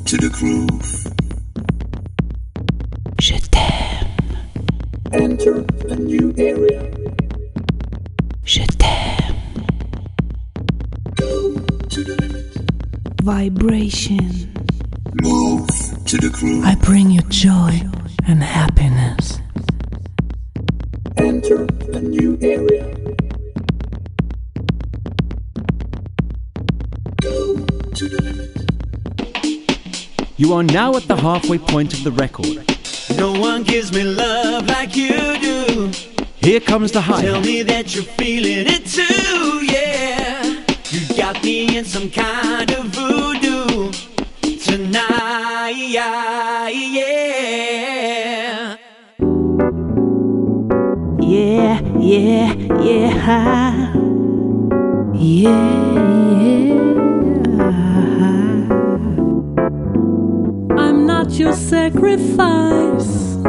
to the groove. Je t'aime. Enter a new area. Je t'aime. Go to the limit. Vibration. Move to the groove. I bring you joy and happiness. Enter a new area. Go to the limit. You are now at the halfway point of the record. No one gives me love like you do. Here comes the high. Tell me that you're feeling it too, yeah. You got me in some kind of voodoo tonight, yeah. Yeah, yeah, yeah. Yeah. I'm not your sacrifice.